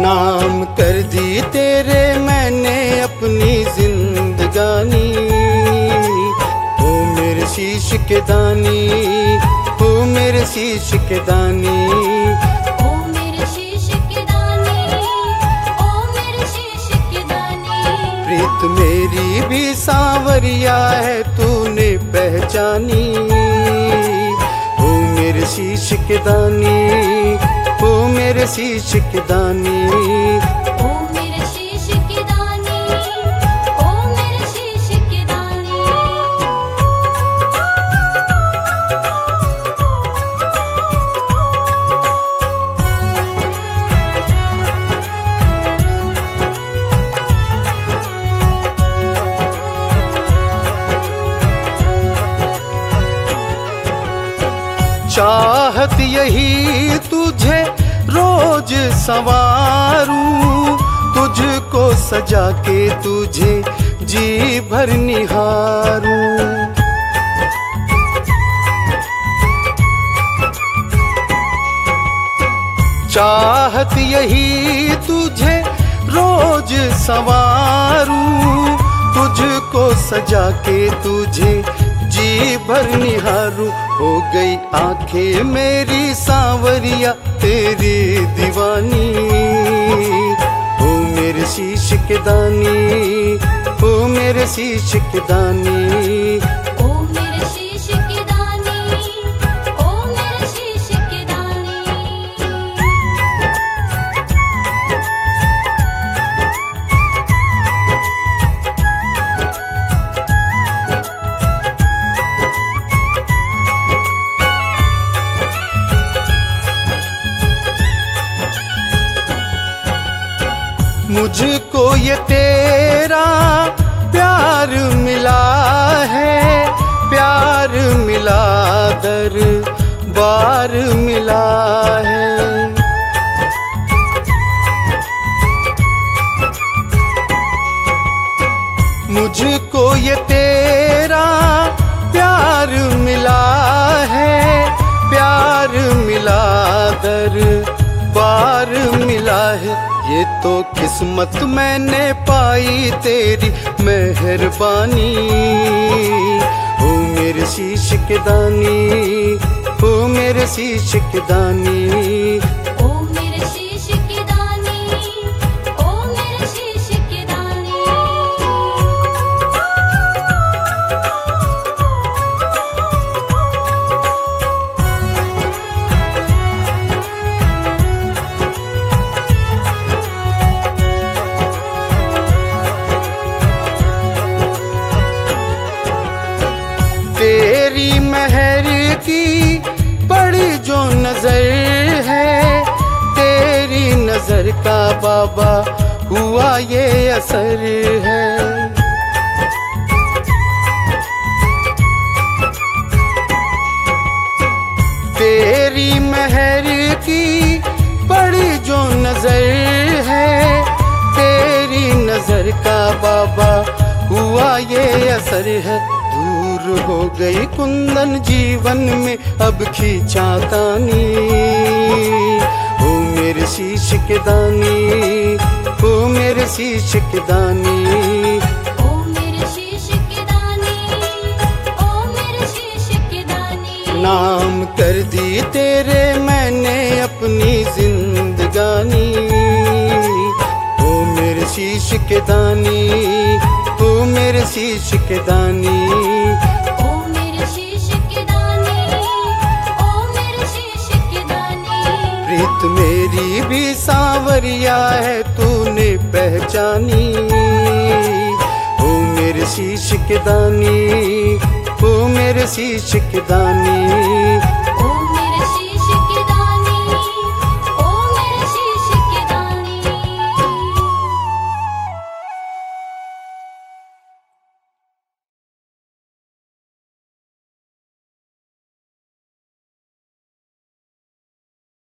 नाम कर दी तेरे मैंने अपनी जिंदगानी। ओ मेरे शीश के दानी, ओ मेरे शीश के दानी, ओ मेरे शीश के दानी, ओ मेरे शीश के दानी। प्रीत मेरी भी सांवरिया है तूने पहचानी। ओ मेरे शीश के दानी, ओ मेरे शीश के दानी, ओ मेरे शीश के दानी, ओ मेरे शीश के दानी। चाहत यही तुझे रोज संवारूं, तुझको सजा के तुझे जी भर निहारूं। चाहत यही तुझे रोज संवारूं, तुझको सजा के तुझे जी भर निहारूं। हो गई आंखें मेरी सांवरिया तेरी दीवानी। ओ मेरे शीश के दानी, ओ मेरे शीश के दानी, ओ मेरे शीश के दानी, ओ मेरे शीश के दानी। मुझको ये तेरा प्यार मिला है, प्यार मिला दरबार मिला है। मुझको ये तेरा प्यार मिला है, प्यार मिला दरबार मिला है। ये तो किस्मत मैंने पाई तेरी मेहरबानी। ओ मेरे शीश के दानी, ओ मेरे शीश के दानी, ओ मेरे शीश के दानी, ओ मेरे शीश के दानी। तेरी महर की बड़ी जो नजर है, तेरी नजर का बाबा हुआ ये असर है। तेरी महर की बड़ी जो नजर है, तेरी नजर का बाबा हुआ ये असर है। दूर हो गई कुंदन जीवन में अब खींचा तानी। ओ मेरे शीश के दानी, ओ मेरे शीश के दानी, ओ मेरे शीश के दानी, ओ मेरे शीश के दानी। नाम कर दी तेरे मैंने अपनी जिंदगानी। ओ मेरे शीश के दानी, ओ मेरे शीश के दानी, ओ मेरे शीश के दानी, ओ मेरे शीश के दानी। प्रीत मेरी भी सांवरिया है तूने पहचानी। ओ मेरे शीश के दानी, ओ मेरे शीश के दानी,